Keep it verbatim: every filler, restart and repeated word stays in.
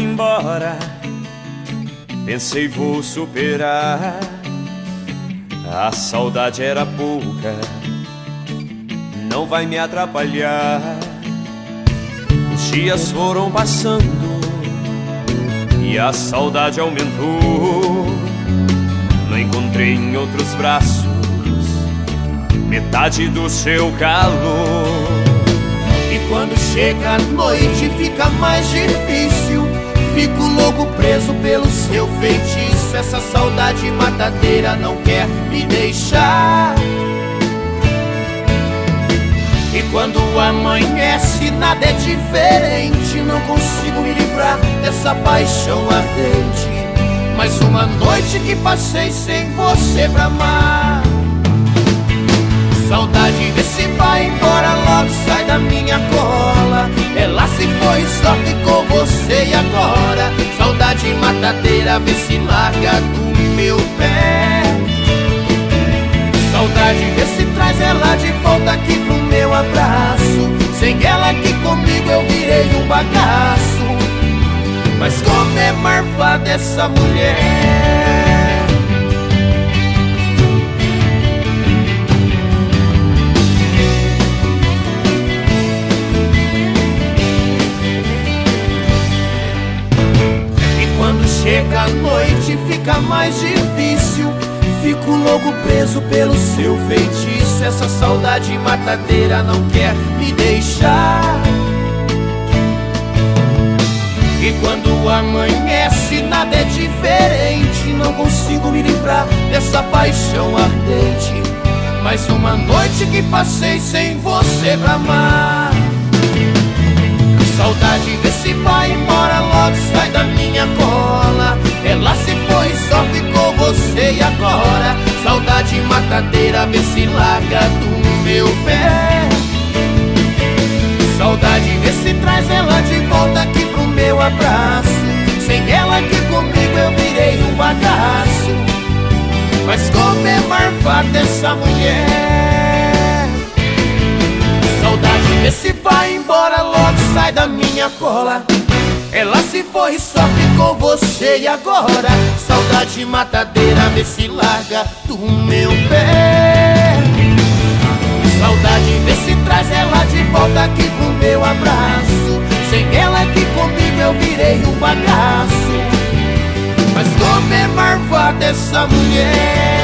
embora, pensei vou superar. A saudade era pouca, não vai me atrapalhar. Os dias foram passando e a saudade aumentou. Não encontrei em outros braços metade do seu calor. E quando chega a noite fica mais difícil, fico louco preso pelo seu feitiço. Essa saudade matadeira não quer me deixar. E quando amanhece nada é diferente, não consigo me livrar dessa paixão ardente. Mais uma noite que passei sem você pra amar. Saudade vê se vai embora logo, sai da minha cola. Ela se foi, só ficou você e agora. Saudade matadeira vê se larga do meu pé. Saudade vê se traz ela de volta aqui pro meu abraço. Sem ela aqui comigo eu virei um bagaço. Mas como é marvada essa mulher. E quando chega a noite fica mais difícil, fico louco preso pelo seu feitiço. Essa saudade matadeira não quer me deixar. E quando amanhece nada é diferente, não consigo me livrar dessa paixão ardente. Mais uma noite que passei sem você pra amar. Saudade vê se vai embora logo, sai da minha cola. Ela se foi, só ficou você e agora. Saudade matadeira vê se larga do meu pé. Saudade vê se traz ela de volta aqui pro meu abraço. Sem ela aqui comigo eu virei um bagaço. Mas como é marvada essa mulher. Saudade vê se vai embora logo, sai da minha cola. Ela se foi, só ficou você e agora. Saudade matadeira vê se larga do meu pé. Saudade vê se traz ela de volta aqui pro meu abraço. Sem ela aqui comigo eu virei um bagaço. Mas como é marvada essa mulher.